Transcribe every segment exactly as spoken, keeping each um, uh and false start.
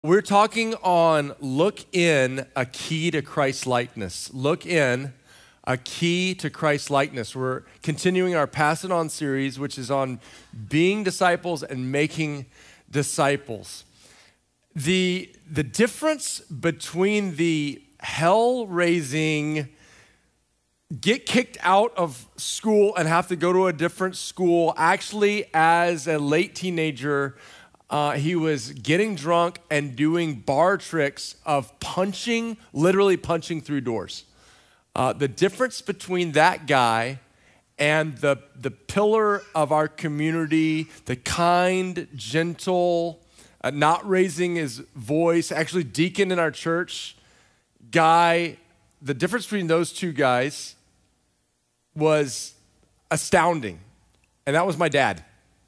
We're talking on Look In, a Key to Christ Likeness. Look In, a Key to Christ Likeness. We're continuing our Pass It On series, which is on being disciples and making disciples. The, the difference between the hell-raising, get kicked out of school and have to go to a different school, actually as a late teenager, Uh, he was getting drunk and doing bar tricks of punching, literally punching through doors. Uh, the difference between that guy and the, the pillar of our community, the kind, gentle, uh, not raising his voice, actually deacon in our church guy, the difference between those two guys was astounding. And that was my dad.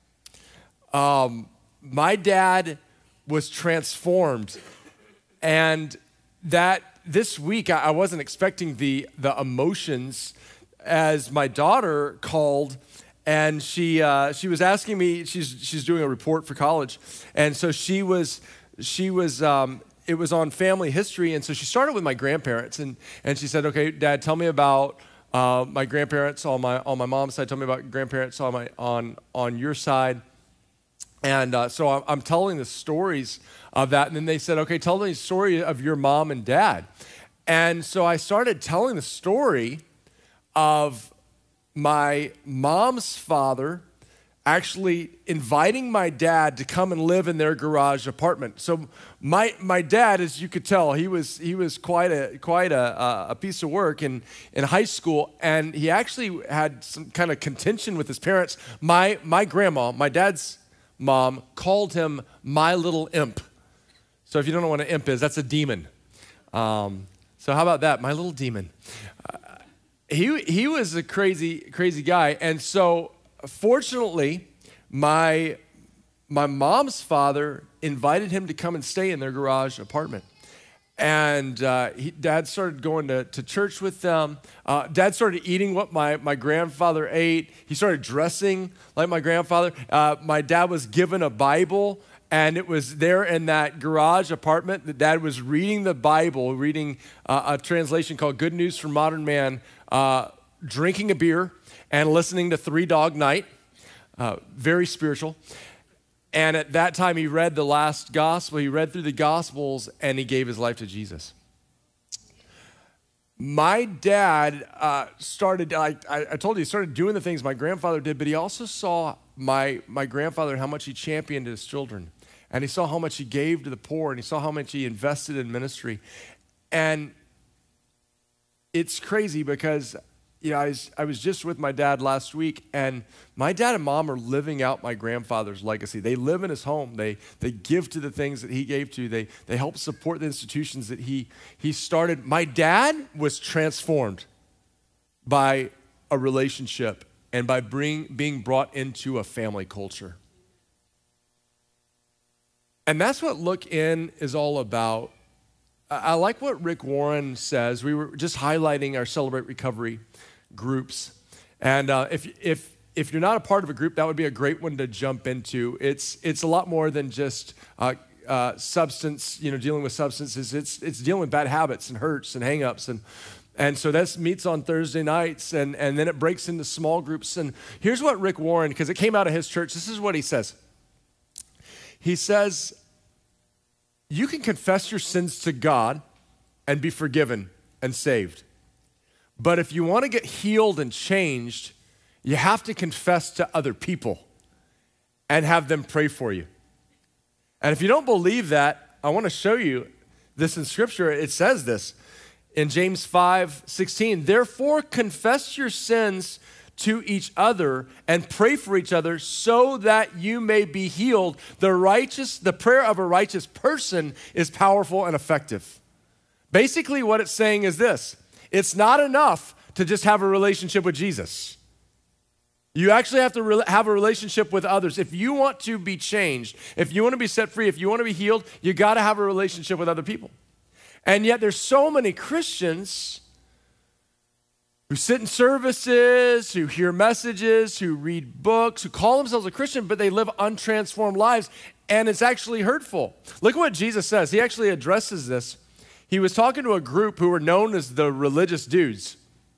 Um, My dad was transformed, and that this week I wasn't expecting the the emotions as my daughter called, and she uh, she was asking me. She's she's doing a report for college, and so she was she was um, it was on family history, and so she started with my grandparents, and and she said, "Okay, Dad, tell me about uh, my grandparents on my on my mom's side. Tell me about grandparents on my on on your side." And uh, so I'm, I'm telling the stories of that. And then they said, okay, tell me the story of your mom and dad. And so I started telling the story of my mom's father actually inviting my dad to come and live in their garage apartment. So my my dad, as you could tell, he was he was quite a quite a, a piece of work in, in high school, and he actually had some kind of contention with his parents. My my grandma, my dad's mom, called him my little imp. So if you don't know what an imp is, that's a demon. Um, so how about that, my little demon? Uh, he he was a crazy crazy guy, and so fortunately, my my mom's father invited him to come and stay in their garage apartment. And uh, he, Dad started going to, to church with them. Uh, Dad started eating what my, my grandfather ate. He started dressing like my grandfather. Uh, my dad was given a Bible, and it was there in that garage apartment that Dad was reading the Bible, reading uh, a translation called Good News for Modern Man, uh, drinking a beer, and listening to Three Dog Night. Uh, very spiritual. And at that time, he read the last gospel. He read through the gospels, and he gave his life to Jesus. My dad uh, started, I, I told you, he started doing the things my grandfather did, but he also saw my, my grandfather, how much he championed his children. And he saw how much he gave to the poor, and he saw how much he invested in ministry. And it's crazy because, you know, I was, I was just with my dad last week, and my dad and mom are living out my grandfather's legacy. They live in his home. They they give to the things that he gave to. They they help support the institutions that he he started. My dad was transformed by a relationship and by bring, being brought into a family culture. And that's what Look In is all about. I like what Rick Warren says. We were just highlighting our Celebrate Recovery groups. And uh, if if if you're not a part of a group, that would be a great one to jump into. It's it's a lot more than just uh, uh, substance, you know, dealing with substances. It's it's dealing with bad habits and hurts and hangups. And and so that meets on Thursday nights, and, and then it breaks into small groups. And here's what Rick Warren, because it came out of his church, this is what he says. He says, you can confess your sins to God and be forgiven and saved. But if you want to get healed and changed, you have to confess to other people and have them pray for you. And if you don't believe that, I want to show you this in Scripture. It says this in James five sixteen. Therefore, confess your sins to each other and pray for each other so that you may be healed. The righteous, the prayer of a righteous person is powerful and effective. Basically, what it's saying is this. It's not enough to just have a relationship with Jesus. You actually have to re- have a relationship with others. If you want to be changed, if you want to be set free, if you want to be healed, you got to have a relationship with other people. And yet there's so many Christians who sit in services, who hear messages, who read books, who call themselves a Christian, but they live untransformed lives. and it's actually hurtful. Look at what Jesus says. He actually addresses this. He was talking to a group who were known as the religious dudes.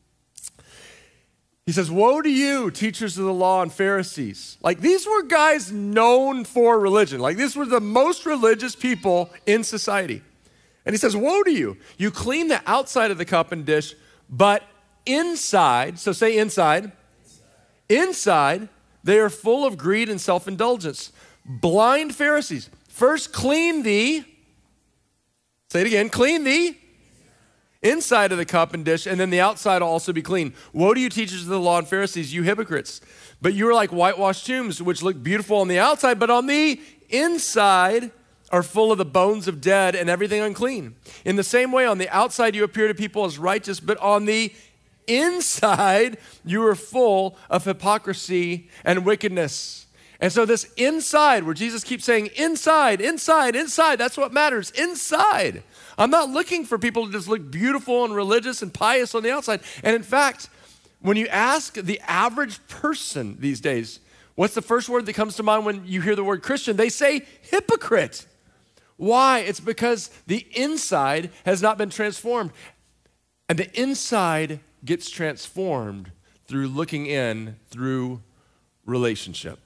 He says, woe to you, teachers of the law and Pharisees. Like, these were guys known for religion. Like, these were the most religious people in society. And he says, woe to you. You clean the outside of the cup and dish, but inside, so say inside, inside, they are full of greed and self-indulgence. Blind Pharisees, first clean the, say it again, clean the inside of the cup and dish, and then the outside will also be clean. Woe to you, teachers of the law and Pharisees, you hypocrites. But you are like whitewashed tombs, which look beautiful on the outside, but on the inside are full of the bones of dead and everything unclean. In the same way, on the outside you appear to people as righteous, but on the inside you are full of hypocrisy and wickedness. And so this inside, where Jesus keeps saying inside, inside, inside, that's what matters, inside. I'm not looking for people to just look beautiful and religious and pious on the outside. And in fact, when you ask the average person these days, what's the first word that comes to mind when you hear the word Christian? They say hypocrite. Why? It's because the inside has not been transformed. And the inside gets transformed through looking in, through relationship.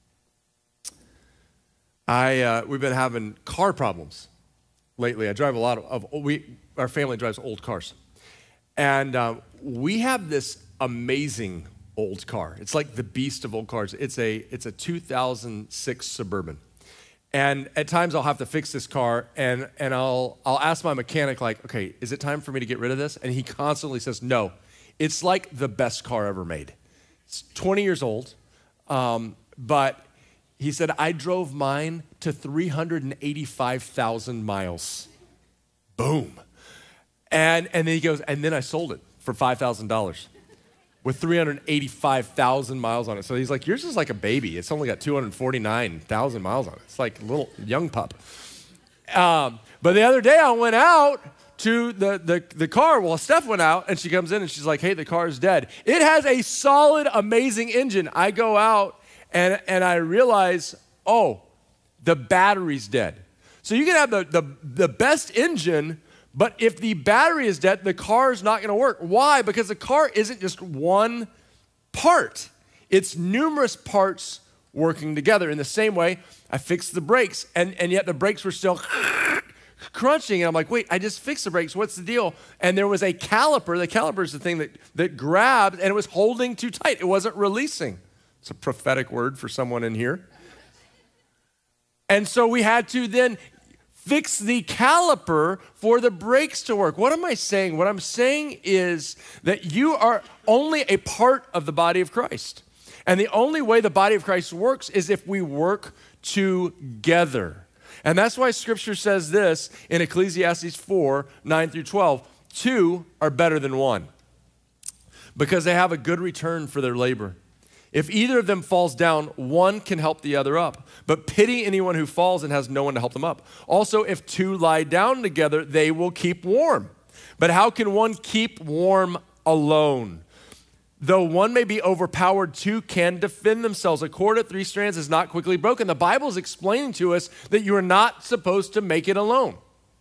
I uh, we've been having car problems lately. I drive a lot of, of we our family drives old cars, and uh, we have this amazing old car. It's like the beast of old cars. It's a it's a two thousand six Suburban, and at times I'll have to fix this car, and and I'll I'll ask my mechanic, like, okay, is it time for me to get rid of this? And he constantly says no. It's like the best car ever made. It's twenty years old, um, but he said, I drove mine to three hundred eighty-five thousand miles. Boom. And, and then he goes, and then I sold it for five thousand dollars with three hundred eighty-five thousand miles on it. So he's like, yours is like a baby. It's only got two hundred forty-nine thousand miles on it. It's like a little young pup. Um, but the other day I went out to the, the, the car. Well, Steph went out and she comes in and she's like, hey, the car is dead. It has a solid, amazing engine. I go out And, and I realize, oh, the battery's dead. So you can have the, the, the best engine, but if the battery is dead, the car is not gonna work. Why? Because the car isn't just one part. It's numerous parts working together. In the same way, I fixed the brakes, and, and yet the brakes were still crunching. And I'm like, wait, I just fixed the brakes. What's the deal? And there was a caliper. The caliper is the thing that, that grabbed, and it was holding too tight. It wasn't releasing. It's a prophetic word for someone in here. And so we had to then fix the caliper for the brakes to work. What am I saying? What I'm saying is that you are only a part of the body of Christ. And the only way the body of Christ works is if we work together. And that's why Scripture says this in Ecclesiastes four, nine through twelve, two are better than one because they have a good return for their labor. If either of them falls down, one can help the other up. But pity anyone who falls and has no one to help them up. Also, if two lie down together, they will keep warm. But how can one keep warm alone? Though one may be overpowered, two can defend themselves. A cord at three strands is not quickly broken. The Bible is explaining to us that you are not supposed to make it alone.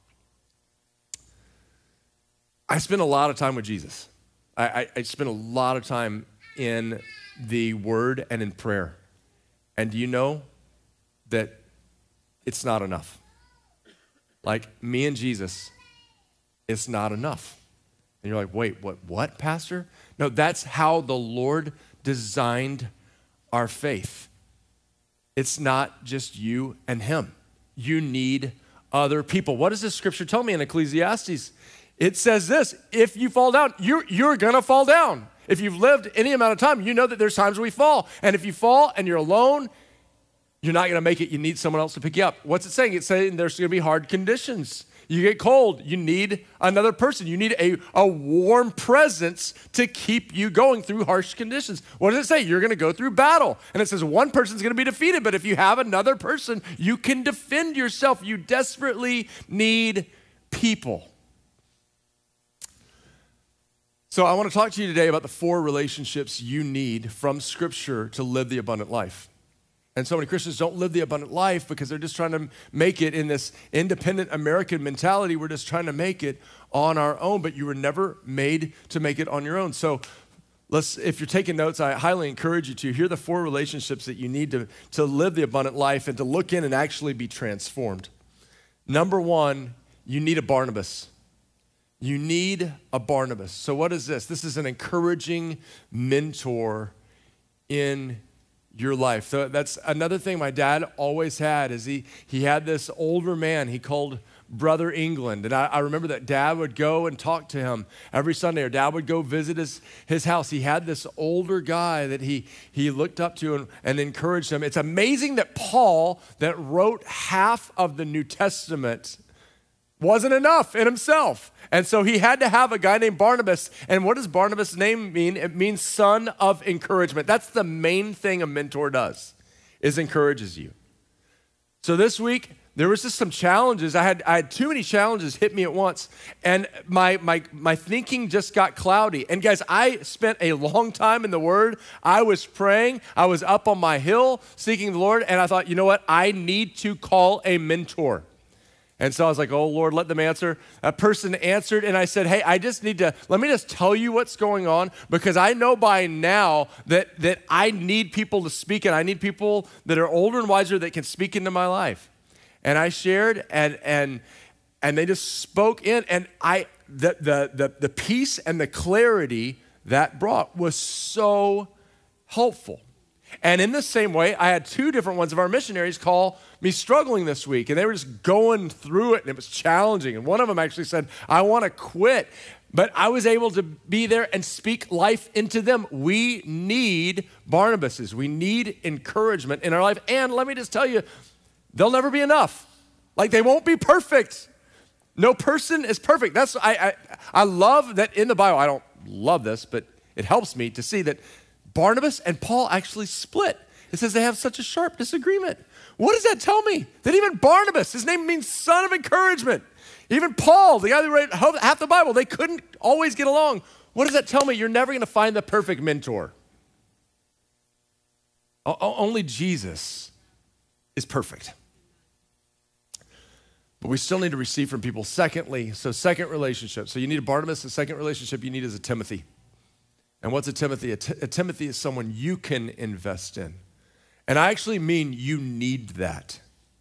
I spend a lot of time with Jesus. I, I, I spend a lot of time in the word and in prayer. And do you know that it's not enough? Like me and Jesus, it's not enough. And you're like, wait, what, what, Pastor? No, that's how the Lord designed our faith. It's not just you and him. You need other people. What does this scripture tell me in Ecclesiastes? It says this, if you fall down, you're, you're gonna fall down. If you've lived any amount of time, you know that there's times we fall. And if you fall and you're alone, you're not gonna make it. You need someone else to pick you up. What's it saying? It's saying there's gonna be hard conditions. You get cold, you need another person. You need a, a warm presence to keep you going through harsh conditions. What does it say? You're gonna go through battle. And it says one person's gonna be defeated, but if you have another person, you can defend yourself. You desperately need people. So I want to talk to you today about the four relationships you need from Scripture to live the abundant life. And so many Christians don't live the abundant life because they're just trying to make it in this independent American mentality. We're just trying to make it on our own, but you were never made to make it on your own. So let's, if you're taking notes, I highly encourage you to. Here are the four relationships that you need to, to live the abundant life and to look in and actually be transformed. Number one, you need a Barnabas. You need a Barnabas. So what is this? This is an encouraging mentor in your life. So that's another thing my dad always had is he, he had this older man he called Brother England. And I, I remember that dad would go and talk to him every Sunday, or dad would go visit his, his house. He had this older guy that he, he looked up to and, and encouraged him. It's amazing that Paul, that wrote half of the New Testament, wasn't enough in himself. And so he had to have a guy named Barnabas. And what does Barnabas' name mean? It means son of encouragement. That's the main thing a mentor does, is encourages you. So this week, there was just some challenges. I had I had too many challenges hit me at once, and my my my thinking just got cloudy. And guys, I spent a long time in the Word. I was praying. I was up on my hill seeking the Lord, and I thought, you know what? I need to call a mentor. And so I was like, oh, Lord, let them answer. A person answered, and I said, hey, I just need to, let me just tell you what's going on, because I know by now that, that I need people to speak, and I need people that are older and wiser that can speak into my life. And I shared, and and and they just spoke in, and I the the the, the peace and the clarity that brought was so helpful. And in the same way, I had two different ones of our missionaries call me struggling this week, and they were just going through it, and it was challenging. And one of them actually said, I want to quit. But I was able to be there and speak life into them. We need Barnabases. We need encouragement in our life. And let me just tell you, they'll never be enough. Like, they won't be perfect. No person is perfect. That's I, I I love that in the Bible. I don't love this, but it helps me to see that Barnabas and Paul actually split. It says they have such a sharp disagreement. What does that tell me? That even Barnabas, his name means son of encouragement. Even Paul, the guy that wrote half the Bible, they couldn't always get along. What does that tell me? You're never going to find the perfect mentor. O- only Jesus is perfect. But we still need to receive from people. Secondly, so second relationship. So you need a Barnabas. The second relationship you need is a Timothy. And what's a Timothy? A, t- a Timothy is someone you can invest in. And I actually mean you need that.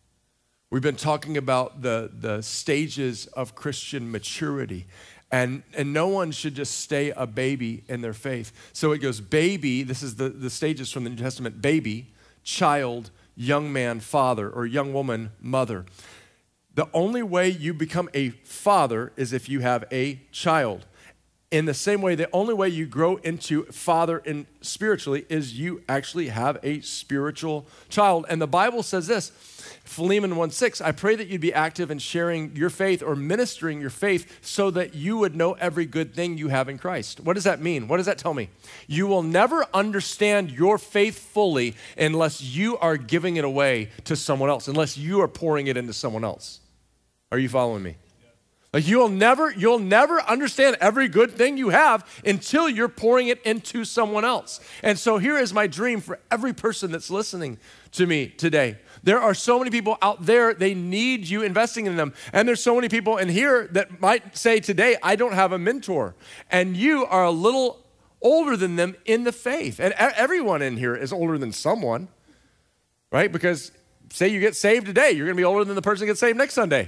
We've been talking about the, the stages of Christian maturity. And, and no one should just stay a baby in their faith. So it goes baby, this is the, the stages from the New Testament, baby, child, young man, father, or young woman, mother. The only way you become a father is if you have a child. In the same way, the only way you grow into father in spiritually is you actually have a spiritual child. And the Bible says this, Philemon one six, I pray that you'd be active in sharing your faith or ministering your faith so that you would know every good thing you have in Christ. What does that mean? What does that tell me? You will never understand your faith fully unless you are giving it away to someone else, unless you are pouring it into someone else. Are you following me? Like you'll never, you'll never understand every good thing you have until you're pouring it into someone else. And so here is my dream for every person that's listening to me today. There are so many people out there, they need you investing in them. And there's so many people in here that might say today, I don't have a mentor. And you are a little older than them in the faith. And everyone in here is older than someone, right? Because say you get saved today, you're gonna be older than the person that gets saved next Sunday.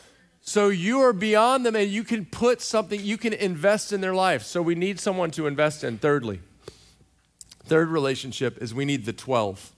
So you are beyond them, and you can put something, you can invest in their life. So we need someone to invest in. Thirdly, third relationship is we need the twelve.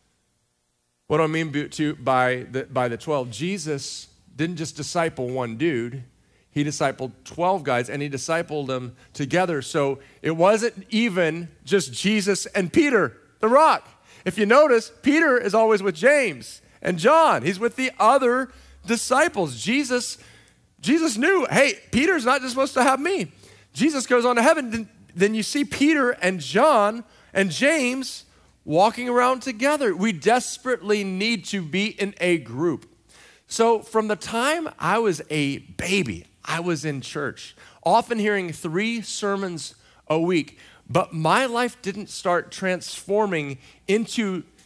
What do I mean to, by, the, by the twelve? Jesus didn't just disciple one dude. He discipled twelve guys, and he discipled them together. So it wasn't even just Jesus and Peter, the rock. If you notice, Peter is always with James and John. He's with the other disciples. Jesus, Jesus knew, hey, Peter's not just supposed to have me. Jesus goes on to heaven. Then, then you see Peter and John and James walking around together. We desperately need to be in a group. So from the time I was a baby, I was in church, often hearing three sermons a week, but my life didn't start transforming into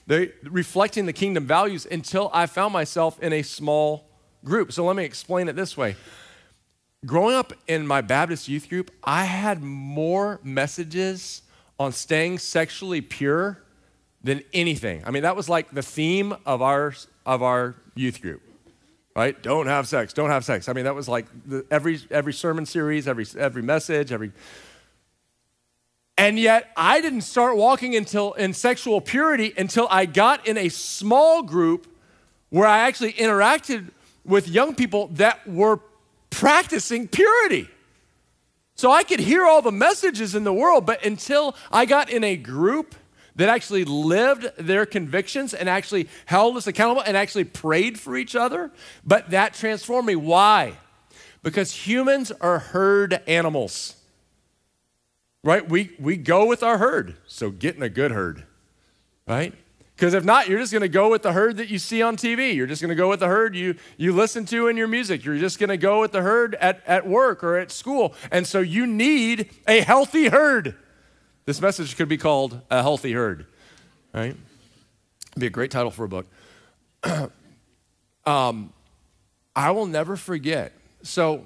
they reflecting the kingdom values until I found myself in a small group. So let me explain it this way. Growing up in my Baptist youth group, I had more messages on staying sexually pure than anything. I mean, that was like the theme of our of our youth group, right? Don't have sex, don't have sex. I mean, that was like the, every every sermon series, every every message, every. And yet, I didn't start walking until in sexual purity until I got in a small group where I actually interacted with young people that were practicing purity. So I could hear all the messages in the world, but until I got in a group that actually lived their convictions and actually held us accountable and actually prayed for each other, but that transformed me. Why? Because humans are herd animals, right? We, we go with our herd, so get in a good herd, right? Because if not, you're just going to go with the herd that you see on T V. You're just going to go with the herd you, you listen to in your music. You're just going to go with the herd at, at work or at school. And so you need a healthy herd. This message could be called A Healthy Herd, right? It'd be a great title for a book. um, I will never forget. So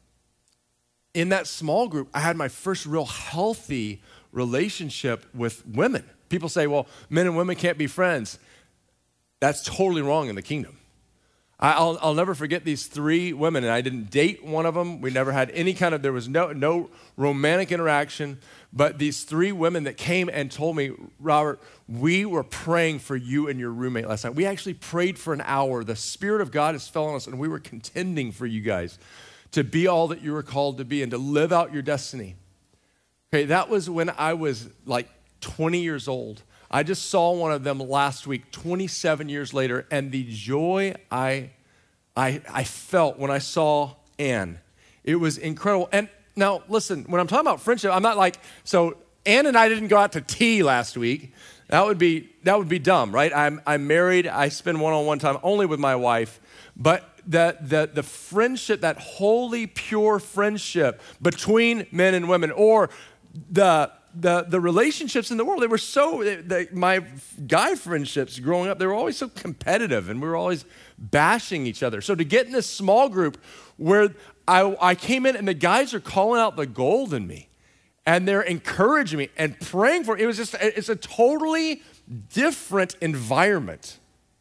in that small group, I had my first real healthy relationship with women. People say, well, men and women can't be friends. That's totally wrong in the kingdom. I'll, I'll never forget these three women, and I didn't date one of them. We never had any kind of, there was no, no romantic interaction, but these three women that came and told me, Robert, we were praying for you and your roommate last night. We actually prayed for an hour. The Spirit of God has fell on us, and we were contending for you guys to be all that you were called to be and to live out your destiny. Okay, that was when I was like twenty years old. I just saw one of them last week, twenty-seven years later, and the joy I, I, I felt when I saw Ann, it was incredible. And now, listen, when I'm talking about friendship, I'm not like, so Ann and I didn't go out to tea last week. That would be that would be dumb, right? I'm I'm married. I spend one-on-one time only with my wife, but the the the friendship, that holy, pure friendship between men and women, or the The, the relationships in the world, they were so, they, my guy friendships growing up, they were always so competitive and we were always bashing each other. So to get in this small group where I, I came in and the guys are calling out the gold in me and they're encouraging me and praying for me, it was just, it's a totally different environment.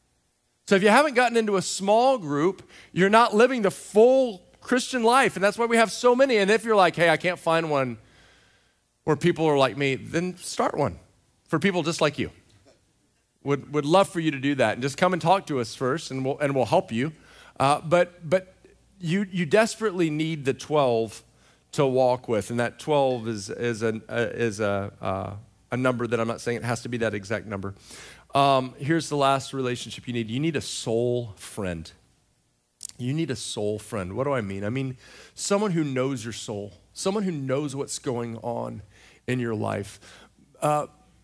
So if you haven't gotten into a small group, you're not living the full Christian life. And that's why we have so many. And if you're like, hey, I can't find one where people are like me, then start one for people just like you. Would would love for you to do that, and just come and talk to us first, and we'll and we'll help you. Uh, but but you you desperately need the twelve to walk with, and that twelve is is a is a uh, a number that I'm not saying it has to be that exact number. Um, here's the last relationship you need. You need a soul friend. You need a soul friend. What do I mean? I mean someone who knows your soul, someone who knows what's going on in your life. Uh,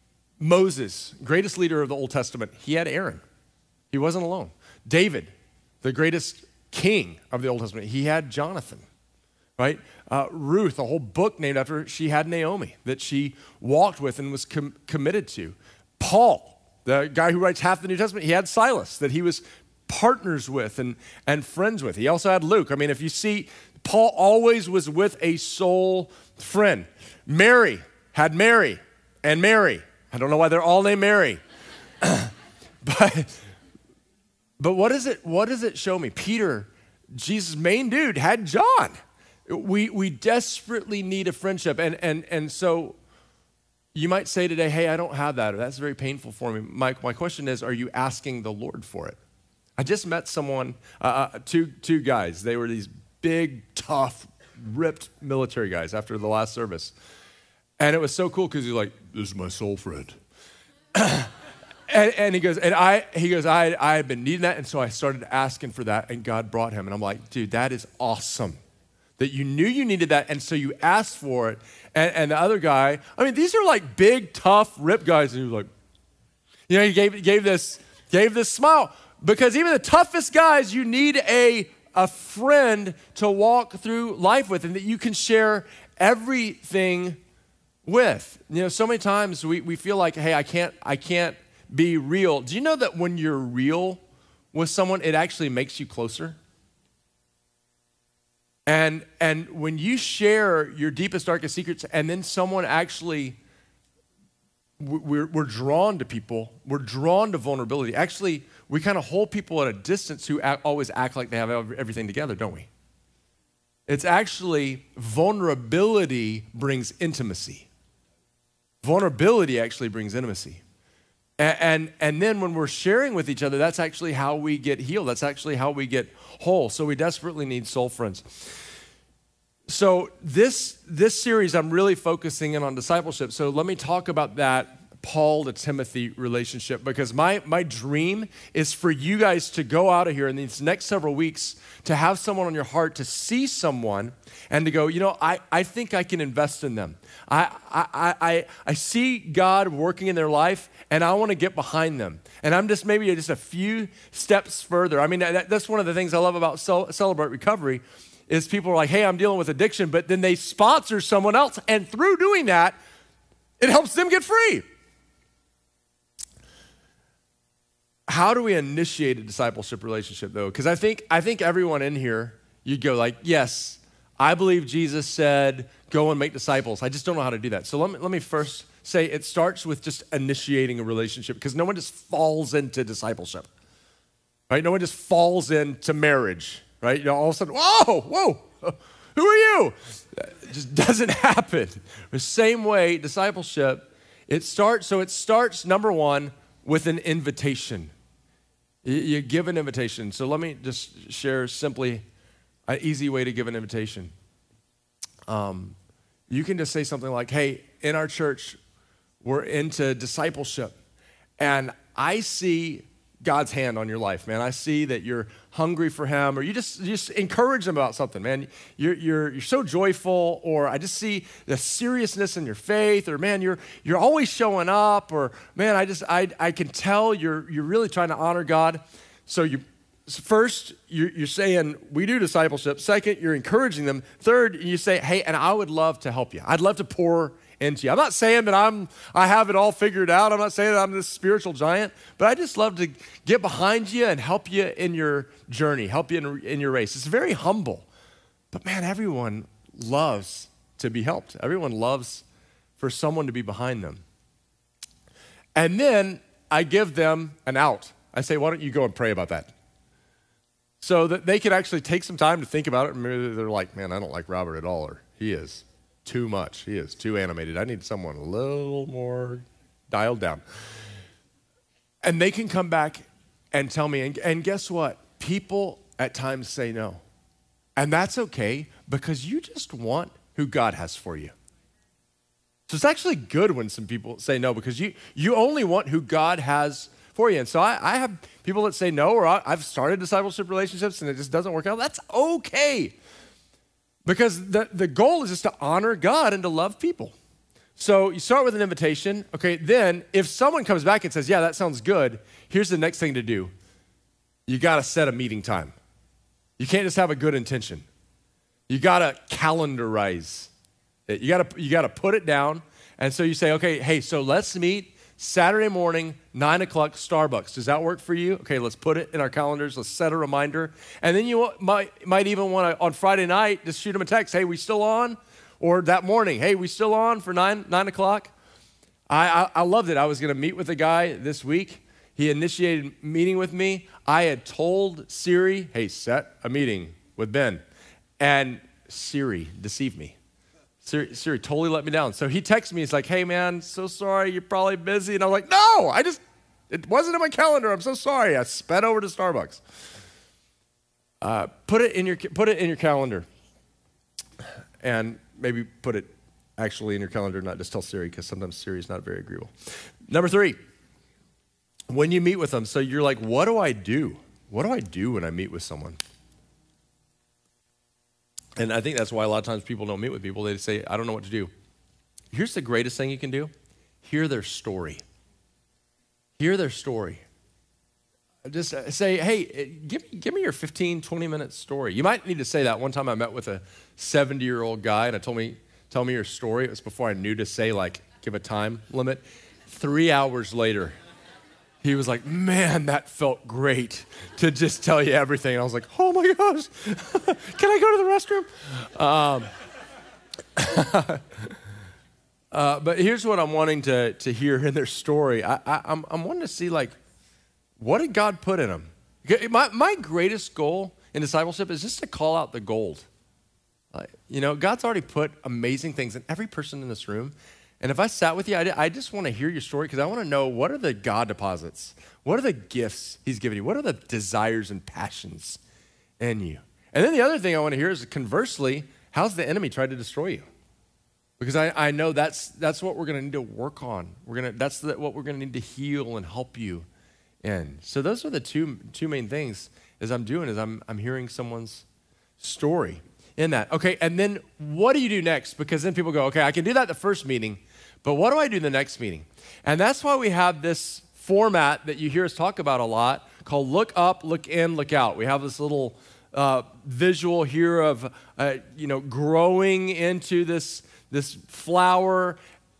Moses, greatest leader of the Old Testament, he had Aaron. He wasn't alone. David, the greatest king of the Old Testament, he had Jonathan, right? Uh, Ruth, a whole book named after her, she had Naomi that she walked with and was com- committed to. Paul, the guy who writes half the New Testament, he had Silas that he was partners with and, and friends with. He also had Luke. I mean, if you see, Paul always was with a soul friend. Mary had Mary and Mary. I don't know why they're all named Mary. but but what is it, what does it show me? Peter, Jesus' main dude, had John. We we desperately need a friendship. And and and so you might say today, hey, I don't have that, or that's very painful for me. My, my question is, are you asking the Lord for it? I just met someone, uh, two two guys. They were these big, tough, ripped military guys after the last service. And it was so cool because he's like, this is my soul friend. and, and he goes, and I, he goes, I, I had been needing that. And so I started asking for that and God brought him. And I'm like, dude, that is awesome that you knew you needed that. And so you asked for it. And, and the other guy, I mean, these are like big, tough, ripped guys. And he was like, you know, he gave, gave this, gave this smile because even the toughest guys, you need a, a friend to walk through life with and that you can share everything with. You know, so many times we, we feel like, hey, I can't, I can't be real. Do you know that when you're real with someone, it actually makes you closer? And, and when you share your deepest, darkest secrets, and then someone actually, we're, we're drawn to people, we're drawn to vulnerability. Actually, we kind of hold people at a distance who act, always act like they have everything together, don't we? It's actually vulnerability brings intimacy. Vulnerability actually brings intimacy. And, and, and then when we're sharing with each other, that's actually how we get healed. That's actually how we get whole. So we desperately need soul friends. So this, this series, I'm really focusing in on discipleship. So let me talk about that Paul to Timothy relationship, because my, my dream is for you guys to go out of here in these next several weeks to have someone on your heart, to see someone and to go, you know, I, I think I can invest in them. I, I, I, I see God working in their life and I want to get behind them. And I'm just maybe just a few steps further. I mean, that, that's one of the things I love about Cel- Celebrate Recovery is people are like, hey, I'm dealing with addiction, but then they sponsor someone else. And through doing that, it helps them get free. How do we initiate a discipleship relationship, though? Because I think I think everyone in here, you'd go like, yes, I believe Jesus said, go and make disciples. I just don't know how to do that. So let me, let me first say it starts with just initiating a relationship, because no one just falls into discipleship, right? No one just falls into marriage, right? You know, all of a sudden, whoa, whoa, who are you? It just doesn't happen. The same way, discipleship, it starts, so it starts, number one, with an invitation. You give an invitation. So let me just share simply an easy way to give an invitation. Um, you can just say something like, hey, in our church, we're into discipleship, and I see God's hand on your life, man. I see that you're hungry for him, or you just, you just encourage them about something, man. You're, you're, you're so joyful, or I just see the seriousness in your faith, or man, you're, you're always showing up, or man, I just, I, I can tell you're, you're really trying to honor God. So you, first, you're, you're saying, we do discipleship. Second, you're encouraging them. Third, you say, hey, and I would love to help you. I'd love to pour into you. I'm not saying that I'm, I have it all figured out. I'm not saying that I'm this spiritual giant, but I just love to get behind you and help you in your journey, help you in, in your race. It's very humble, but man, everyone loves to be helped. Everyone loves for someone to be behind them. And then I give them an out. I say, why don't you go and pray about that? So that they can actually take some time to think about it. Maybe they're like, man, I don't like Robert at all, or he is too much. He is too animated. I need someone a little more dialed down. And they can come back and tell me, and, and guess what? People at times say no. And that's okay, because you just want who God has for you. So it's actually good when some people say no, because you, you only want who God has for you. And so I, I have people that say no, or I, I've started discipleship relationships and it just doesn't work out. That's okay. Because the, the goal is just to honor God and to love people. So you start with an invitation. Okay, then if someone comes back and says, yeah, that sounds good, here's the next thing to do. You got to set a meeting time. You can't just have a good intention. You got to calendarize it. You got to you got to put it down. And so you say, okay, hey, so let's meet Saturday morning, nine o'clock, Starbucks. Does that work for you? Okay, let's put it in our calendars. Let's set a reminder. And then you might, might even want to, on Friday night, just shoot them a text. Hey, we still on? Or that morning, hey, we still on for nine, nine o'clock? I, I, I loved it. I was going to meet with a guy this week. He initiated a meeting with me. I had told Siri, hey, set a meeting with Ben. And Siri deceived me. Siri, Siri totally let me down. So he texted me. He's like, hey, man, so sorry. You're probably busy. And I was like, no, I just, it wasn't in my calendar. I'm so sorry. I sped over to Starbucks. Uh, put it in your put it in your calendar. And maybe put it actually in your calendar, not just tell Siri, because sometimes Siri is not very agreeable. Number three, when you meet with them, so you're like, what do I do? What do I do when I meet with someone? And I think that's why a lot of times people don't meet with people. They say, I don't know what to do. Here's the greatest thing you can do. Hear their story. Hear their story. Just say, hey, give me, give me your fifteen, twenty minute story. You might need to say that. One time I met with a seventy-year-old guy, and I told me, tell me your story. It was before I knew to say, like, give a time limit. Three hours later, he was like, man, that felt great to just tell you everything. And I was like, oh my gosh, can I go to the restroom? Um, uh, but here's what I'm wanting to, to hear in their story. I, I, I'm, I'm wanting to see, like, what did God put in them? My, my greatest goal in discipleship is just to call out the gold. Like, you know, God's already put amazing things in every person in this room. And if I sat with you, I, I just want to hear your story because I want to know, what are the God deposits? What are the gifts he's given you? What are the desires and passions in you? And then the other thing I want to hear is, conversely, how's the enemy tried to destroy you? Because I, I know that's that's what we're going to need to work on. We're gonna that's the, what we're going to need to heal and help you in. So those are the two two main things as I'm doing is I'm I'm hearing someone's story in that. Okay, and then what do you do next? Because then people go, okay, I can do that the first meeting, but what do I do the next meeting? And that's why we have this format that you hear us talk about a lot called look up, look in, look out. We have this little uh, visual here of, uh, you know, growing into this, this flower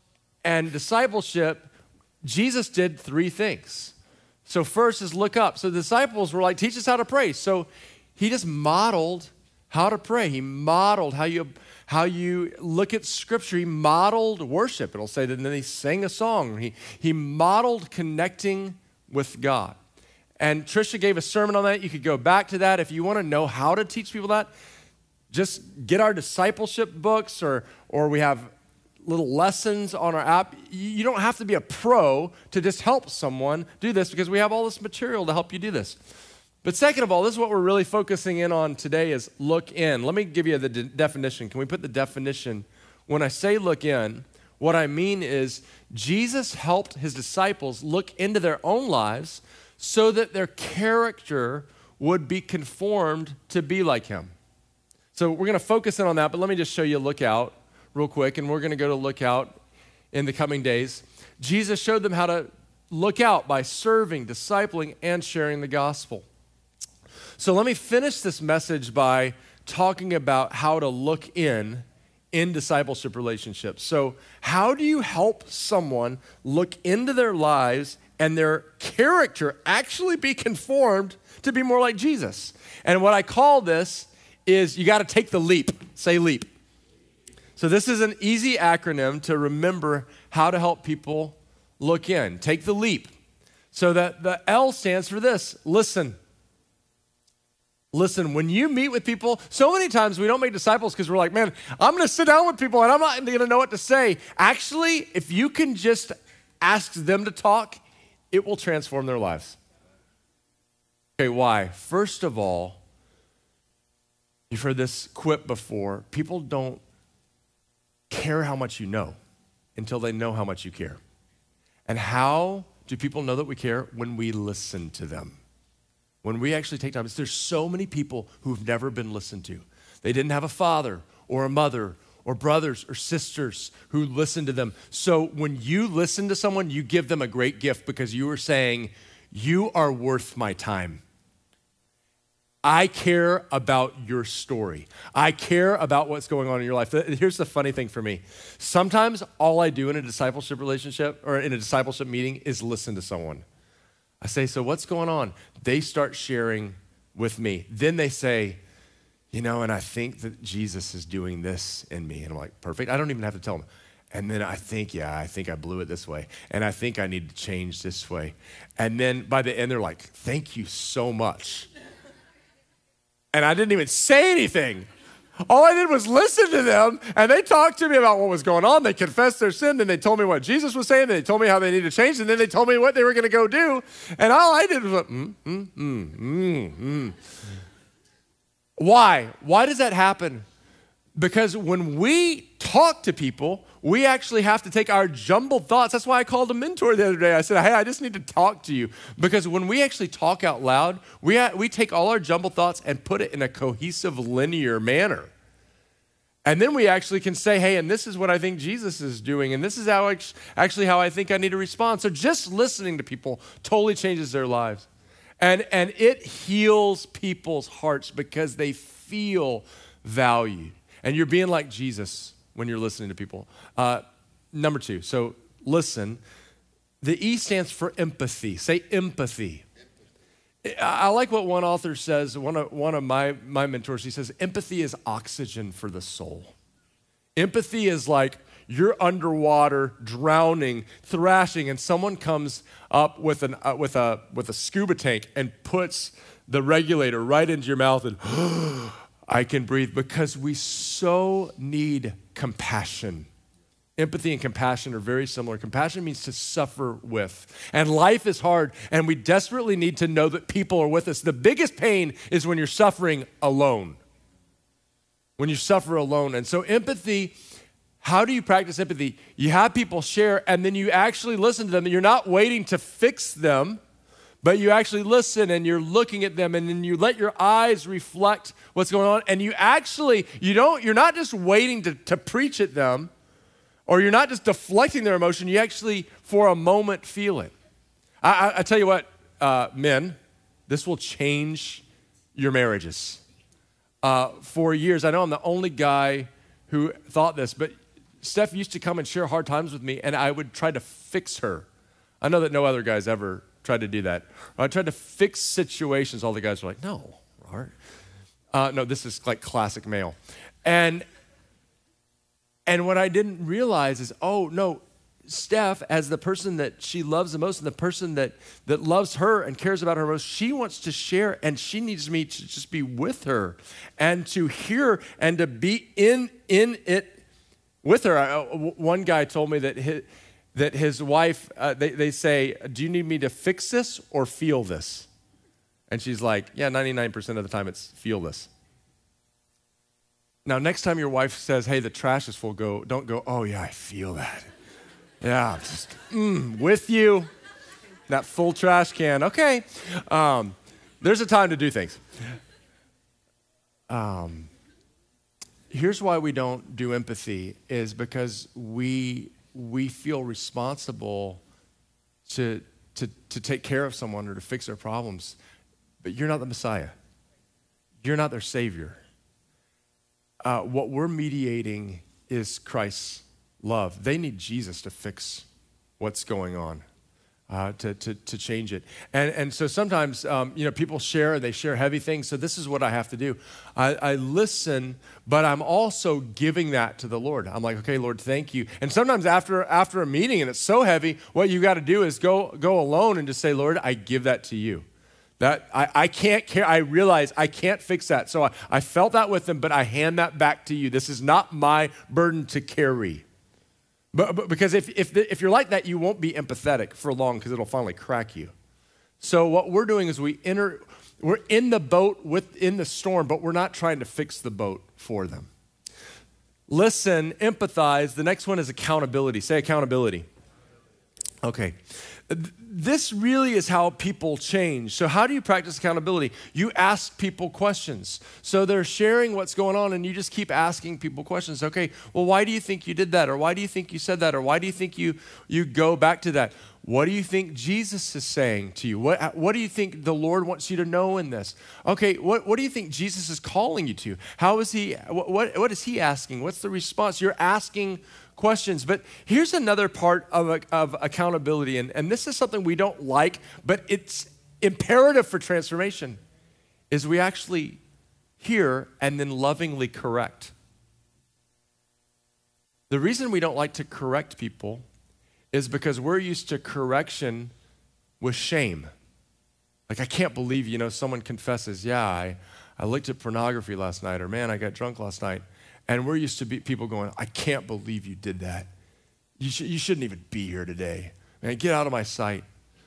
and discipleship. Jesus did three things. So first is look up. So the disciples were like, teach us how to pray. So he just modeled how to pray. He modeled how you how you look at scripture. He modeled worship. It'll say that, and then he sang a song. He, he modeled connecting with God. And Trisha gave a sermon on that. You could go back to that. If you want to know how to teach people that, just get our discipleship books, or, or we have little lessons on our app. You don't have to be a pro to just help someone do this, because we have all this material to help you do this. But second of all, this is what we're really focusing in on today is look in. Let me give you the de- definition. Can we put the definition? When I say look in, what I mean is Jesus helped his disciples look into their own lives so that their character would be conformed to be like him. So we're going to focus in on that, but let me just show you a look out real quick, and we're going to go to look out in the coming days. Jesus showed them how to look out by serving, discipling, and sharing the gospel. So let me finish this message by talking about how to look in in discipleship relationships. So how do you help someone look into their lives and their character actually be conformed to be more like Jesus? And what I call this is you got to take the leap. Say leap. So this is an easy acronym to remember how to help people look in. Take the leap. So that the L stands for this, listen. Listen, when you meet with people, so many times we don't make disciples because we're like, man, I'm going to sit down with people and I'm not going to know what to say. Actually, if you can just ask them to talk, it will transform their lives. Okay, why? First of all, you've heard this quip before. People don't care how much you know until they know how much you care. And how do people know that we care? When we listen to them. When we actually take time. There's so many people who've never been listened to. They didn't have a father or a mother or brothers or sisters who listened to them. So when you listen to someone, you give them a great gift because you are saying, you are worth my time. I care about your story. I care about what's going on in your life. Here's the funny thing for me. Sometimes all I do in a discipleship relationship or in a discipleship meeting is listen to someone. I say, so what's going on? They start sharing with me. Then they say, you know, and I think that Jesus is doing this in me. And I'm like, perfect. I don't even have to tell them. And then I think, yeah, I think I blew it this way. And I think I need to change this way. And then by the end, they're like, thank you so much. And I didn't even say anything. All I did was listen to them, and they talked to me about what was going on. They confessed their sin, and they told me what Jesus was saying, and they told me how they needed to change, and then they told me what they were going to go do. And all I did was, like, mm, mm, mm, mm, mm. Why? Why does that happen? Because when we talk to people, we actually have to take our jumbled thoughts. That's why I called a mentor the other day. I said, hey, I just need to talk to you. Because when we actually talk out loud, we, ha- we take all our jumbled thoughts and put it in a cohesive, linear manner. And then we actually can say, hey, and this is what I think Jesus is doing, and this is how I, actually how I think I need to respond. So just listening to people totally changes their lives. And, and it heals people's hearts because they feel valued. And you're being like Jesus when you're listening to people. Uh, number two, so listen. The E stands for empathy. Say empathy. I like what one author says, one of, one of my, my mentors, he says, empathy is oxygen for the soul. Empathy is like you're underwater, drowning, thrashing, and someone comes up with, an, uh, with, a, with a scuba tank and puts the regulator right into your mouth and I can breathe, because we so need compassion. Empathy and compassion are very similar. Compassion means to suffer with. And life is hard, and we desperately need to know that people are with us. The biggest pain is when you're suffering alone. When you suffer alone. And so empathy, how do you practice empathy? You have people share, and then you actually listen to them. You're not waiting to fix them, but you actually listen, and you're looking at them, and then you let your eyes reflect what's going on. And you actually, you don't, you're not just waiting to, to preach at them, or you're not just deflecting their emotion, you actually, for a moment, feel it. I, I, I tell you what, uh, men, this will change your marriages. Uh, for years, I know I'm the only guy who thought this, but Steph used to come and share hard times with me, and I would try to fix her. I know that no other guys ever tried to do that. I tried to fix situations. All the guys were like, no, Robert. Uh, no, this is like classic male. And And what I didn't realize is, oh, no, Steph, as the person that she loves the most and the person that, that loves her and cares about her most, she wants to share, and she needs me to just be with her and to hear and to be in, in it with her. I, one guy told me that his, that his wife, uh, they, they say, do you need me to fix this or feel this? And she's like, yeah, ninety-nine percent of the time it's feel this. Now, next time your wife says, hey, the trash is full, go, don't go, oh, yeah, I feel that. Yeah, I'm just mm, with you. That full trash can, okay. Um, there's a time to do things. Um, here's why we don't do empathy is because we we feel responsible to, to, to take care of someone or to fix their problems, but you're not the Messiah. You're not their Savior. Uh, what we're mediating is Christ's love. They need Jesus to fix what's going on, uh, to, to, to change it. And, and so sometimes, um, you know, people share, they share heavy things. So this is what I have to do. I, I listen, but I'm also giving that to the Lord. I'm like, okay, Lord, thank you. And sometimes after, after a meeting and it's so heavy, what you got to do is go, go alone and just say, Lord, I give that to you. That I, I can't care. I realize I can't fix that. So I, I felt that with them, but I hand that back to you. This is not my burden to carry. But, but because if if, the, if you're like that, you won't be empathetic for long because it'll finally crack you. So what we're doing is we enter, we're in the boat within the storm, but we're not trying to fix the boat for them. Listen, empathize. The next one is accountability. Say accountability. Okay. This really is how people change. So how do you practice accountability? You ask people questions. So they're sharing what's going on and you just keep asking people questions. Okay, well, why do you think you did that? Or why do you think you said that? Or why do you think you, you go back to that? What do you think Jesus is saying to you? What, what do you think the Lord wants you to know in this? Okay, what, what do you think Jesus is calling you to? How is he, what, what, what is he asking? What's the response? You're asking questions. But here's another part of, of accountability, and, and this is something we don't like, but it's imperative for transformation, is we actually hear and then lovingly correct. The reason we don't like to correct people is because we're used to correction with shame. Like, I can't believe, you know, someone confesses, yeah, I, I looked at pornography last night, or man, I got drunk last night. And we're used to be people going, I can't believe you did that. You, sh- you shouldn't even be here today. Man, get out of my sight.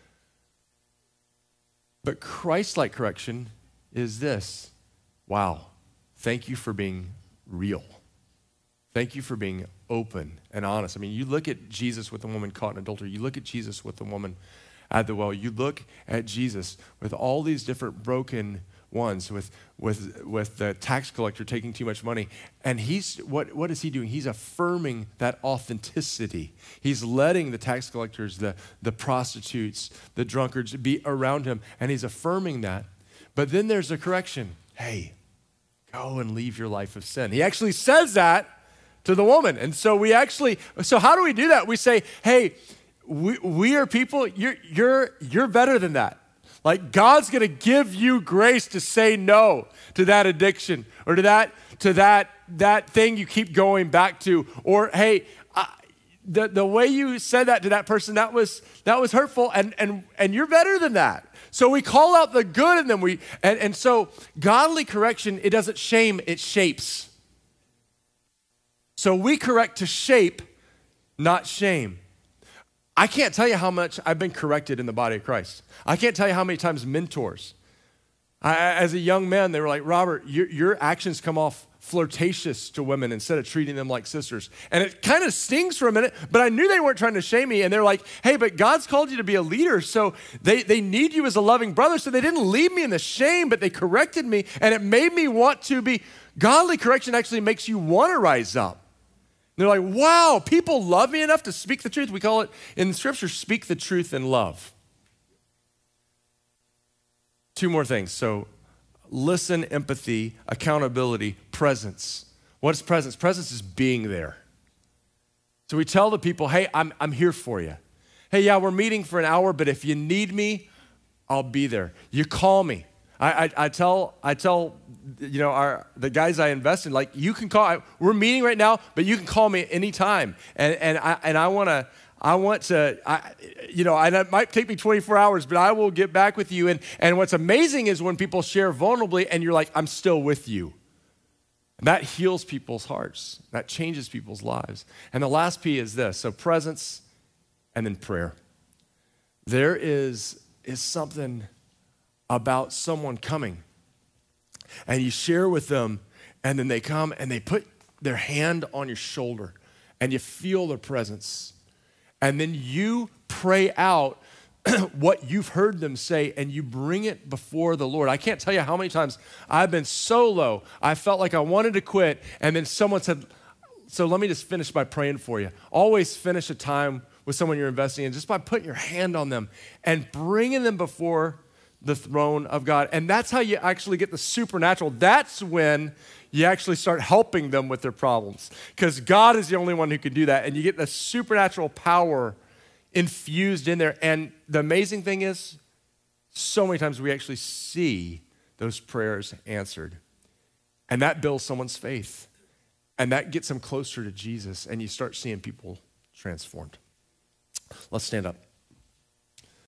But Christ-like correction is this. Wow, thank you for being real. Thank you for being open and honest. I mean, you look at Jesus with the woman caught in adultery. You look at Jesus with the woman at the well. You look at Jesus with all these different broken ones, with with with the tax collector taking too much money. And he's, what, what is he doing? He's affirming that authenticity. He's letting the tax collectors, the, the prostitutes, the drunkards be around him, and he's affirming that. But then there's a correction. Hey, go and leave your life of sin. He actually says that to the woman. And so we actually, so how do we do that? We say, hey, we, we are people, you're, you're, you're better than that. Like God's gonna give you grace to say no to that addiction or to that, to that, that thing you keep going back to. Or hey, I, the, the way you said that to that person, that was, that was hurtful, and, and, and you're better than that. So we call out the good in them. We, and, and so godly correction, it doesn't shame, it shapes. So we correct to shape, not shame. I can't tell you how much I've been corrected in the body of Christ. I can't tell you how many times mentors. I, as a young man, they were like, Robert, your, your actions come off flirtatious to women instead of treating them like sisters. And it kind of stings for a minute, but I knew they weren't trying to shame me. And they're like, hey, but God's called you to be a leader, so they, they need you as a loving brother. So they didn't leave me in the shame, but they corrected me, and it made me want to be. Godly correction actually makes you want to rise up. They're like, wow, people love me enough to speak the truth. We call it in Scripture, speak the truth in love. Two more things. So listen, empathy, accountability, presence. What is presence? Presence is being there. So we tell the people, hey, I'm, I'm here for you. Hey, yeah, we're meeting for an hour, but if you need me, I'll be there. You call me. I, I, I tell, I tell, you know, our the guys I invest in, like, you can call. I, we're meeting right now, but you can call me anytime. And and I and I want to, I want to, I, you know, and it might take me twenty-four hours, but I will get back with you. And and what's amazing is when people share vulnerably, and you're like, I'm still with you. And that heals people's hearts. That changes people's lives. And the last P is this: so presence, and then prayer. There is is something about someone coming, and you share with them, and then they come and they put their hand on your shoulder, and you feel their presence, and then you pray out what you've heard them say, and you bring it before the Lord. I can't tell you how many times I've been so low, I felt like I wanted to quit, and then someone said, so let me just finish by praying for you. Always finish a time with someone you're investing in just by putting your hand on them and bringing them before the throne of God. And that's how you actually get the supernatural. That's when you actually start helping them with their problems, because God is the only one who can do that. And you get the supernatural power infused in there. And the amazing thing is, so many times we actually see those prayers answered. And that builds someone's faith. And that gets them closer to Jesus. And you start seeing people transformed. Let's stand up.